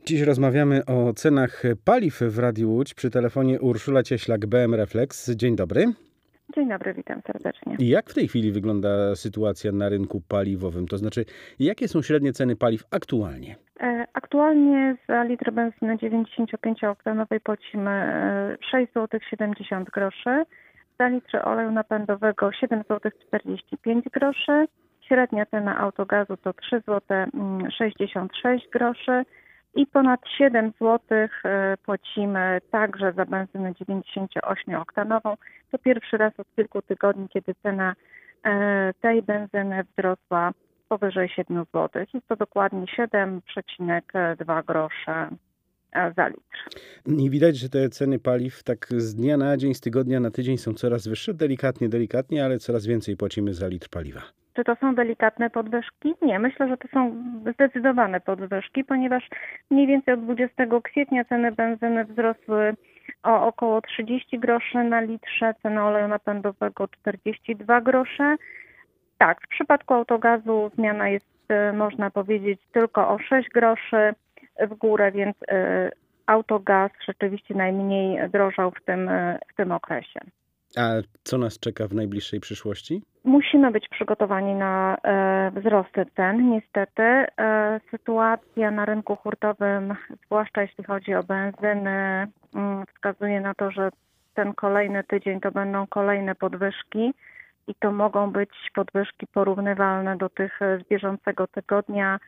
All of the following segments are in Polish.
Dziś rozmawiamy o cenach paliw w Radiu Łódź. Przy telefonie Urszula Cieślak, BM Reflex. Dzień dobry. Dzień dobry, witam serdecznie. I jak w tej chwili wygląda sytuacja na rynku paliwowym? To znaczy, jakie są średnie ceny paliw aktualnie? Aktualnie za litr benzyny 95-oktanowej płacimy 6 zł 70 groszy, za litr oleju napędowego 7 zł 45 groszy, średnia cena autogazu to 3 zł 66 groszy i ponad 7 zł płacimy także za benzynę 98-oktanową. To pierwszy raz od kilku tygodni, kiedy cena tej benzyny wzrosła powyżej 7 zł. Jest to dokładnie 7,2 grosze za litr. I widać, że te ceny paliw tak z dnia na dzień, z tygodnia na tydzień są coraz wyższe. Delikatnie, ale coraz więcej płacimy za litr paliwa. Czy to są delikatne podwyżki? Nie, myślę, że to są zdecydowane podwyżki, ponieważ mniej więcej od 20 kwietnia ceny benzyny wzrosły o około 30 groszy na litrze, cena oleju napędowego 42 grosze. Tak, w przypadku autogazu zmiana jest, można powiedzieć, tylko o 6 groszy w górę, więc autogaz rzeczywiście najmniej drożał w tym okresie. A co nas czeka w najbliższej przyszłości? Musimy być przygotowani na wzrosty cen. Niestety sytuacja na rynku hurtowym, zwłaszcza jeśli chodzi o benzyny, wskazuje na to, że ten kolejny tydzień to będą kolejne podwyżki i to mogą być podwyżki porównywalne do tych z bieżącego tygodnia.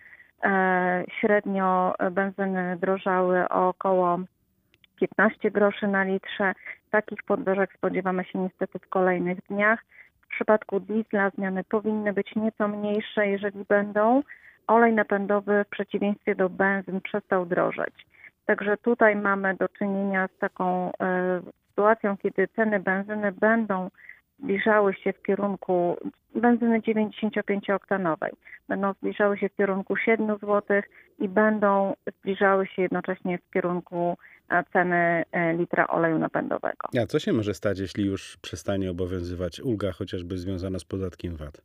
Średnio benzyny drożały o około 15 groszy na litrze. Takich podwyżek spodziewamy się niestety w kolejnych dniach. W przypadku diesla zmiany powinny być nieco mniejsze, jeżeli będą. Olej napędowy w przeciwieństwie do benzyn przestał drożeć. Także tutaj mamy do czynienia z taką sytuacją, kiedy ceny benzyny będą zbliżały się w kierunku benzyny 95-oktanowej. Będą zbliżały się w kierunku 7 zł i będą zbliżały się jednocześnie w kierunku ceny litra oleju napędowego. A co się może stać, jeśli już przestanie obowiązywać ulga, chociażby związana z podatkiem VAT?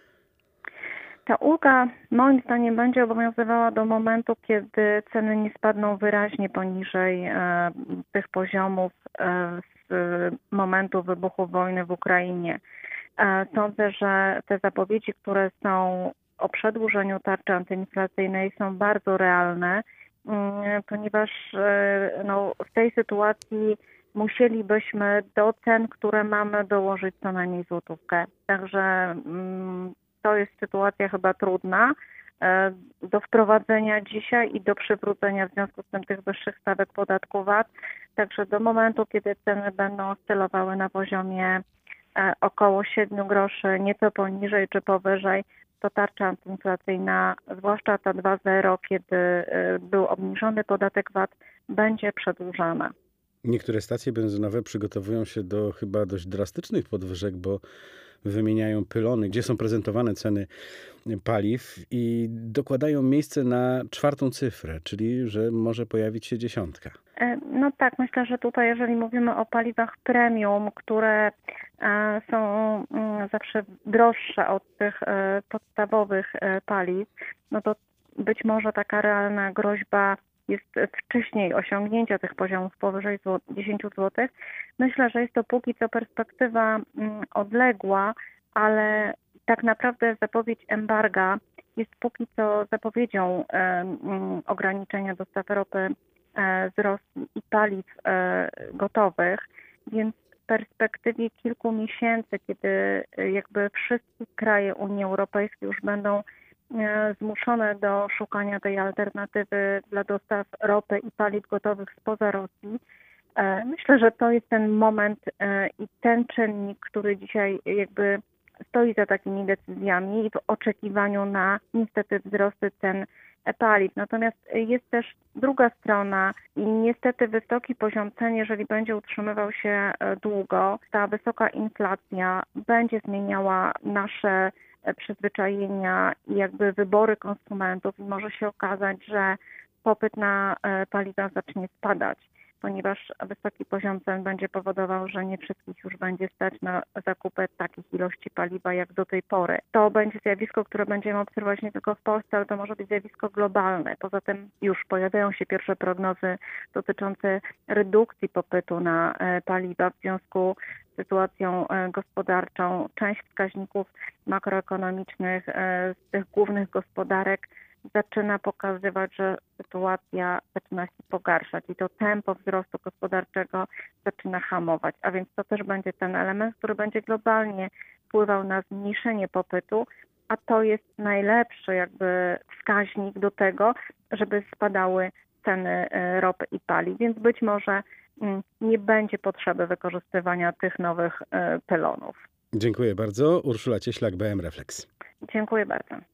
Ta ulga moim zdaniem będzie obowiązywała do momentu, kiedy ceny nie spadną wyraźnie poniżej tych poziomów z momentu wybuchu wojny w Ukrainie. Sądzę, że te zapowiedzi, które są o przedłużeniu tarczy antyinflacyjnej, są bardzo realne, ponieważ w tej sytuacji musielibyśmy do cen, które mamy, dołożyć co najmniej złotówkę. Także to jest sytuacja chyba trudna do wprowadzenia dzisiaj i do przywrócenia w związku z tym tych wyższych stawek podatku VAT. Także do momentu, kiedy ceny będą oscylowały na poziomie około 7 groszy, nieco poniżej czy powyżej, to tarcza antyinflacyjna, zwłaszcza ta 2.0, kiedy był obniżony podatek VAT, będzie przedłużana. Niektóre stacje benzynowe przygotowują się do chyba dość drastycznych podwyżek, bo wymieniają pylony, gdzie są prezentowane ceny paliw i dokładają miejsce na 4. cyfrę, czyli że może pojawić się 10. No tak, myślę, że tutaj jeżeli mówimy o paliwach premium, które są zawsze droższe od tych podstawowych paliw, no to być może taka realna groźba jest wcześniej osiągnięcia tych poziomów powyżej 10 zł. Myślę, że jest to póki co perspektywa odległa, ale tak naprawdę zapowiedź embarga jest póki co zapowiedzią ograniczenia dostaw ropy z Rosji i paliw gotowych, więc w perspektywie kilku miesięcy, kiedy jakby wszystkie kraje Unii Europejskiej już będą zmuszone do szukania tej alternatywy dla dostaw ropy i paliw gotowych spoza Rosji. Myślę, że to jest ten moment i ten czynnik, który dzisiaj jakby stoi za takimi decyzjami w oczekiwaniu na niestety wzrosty cen paliw. Natomiast jest też druga strona i niestety wysoki poziom cen, jeżeli będzie utrzymywał się długo, ta wysoka inflacja będzie zmieniała nasze przyzwyczajenia i jakby wybory konsumentów i może się okazać, że popyt na paliwa zacznie spadać. ponieważ wysoki poziom cen będzie powodował, że nie wszystkich już będzie stać na zakupy takich ilości paliwa jak do tej pory. To będzie zjawisko, które będziemy obserwować nie tylko w Polsce, ale to może być zjawisko globalne. Poza tym już pojawiają się pierwsze prognozy dotyczące redukcji popytu na paliwa w związku z sytuacją gospodarczą. Część wskaźników makroekonomicznych z tych głównych gospodarek zaczyna pokazywać, że sytuacja zaczyna się pogarszać i to tempo wzrostu gospodarczego zaczyna hamować. A więc to też będzie ten element, który będzie globalnie wpływał na zmniejszenie popytu, a to jest najlepszy jakby wskaźnik do tego, żeby spadały ceny ropy i paliw. Więc być może nie będzie potrzeby wykorzystywania tych nowych pylonów. Dziękuję bardzo. Urszula Cieślak, BM Reflex. Dziękuję bardzo.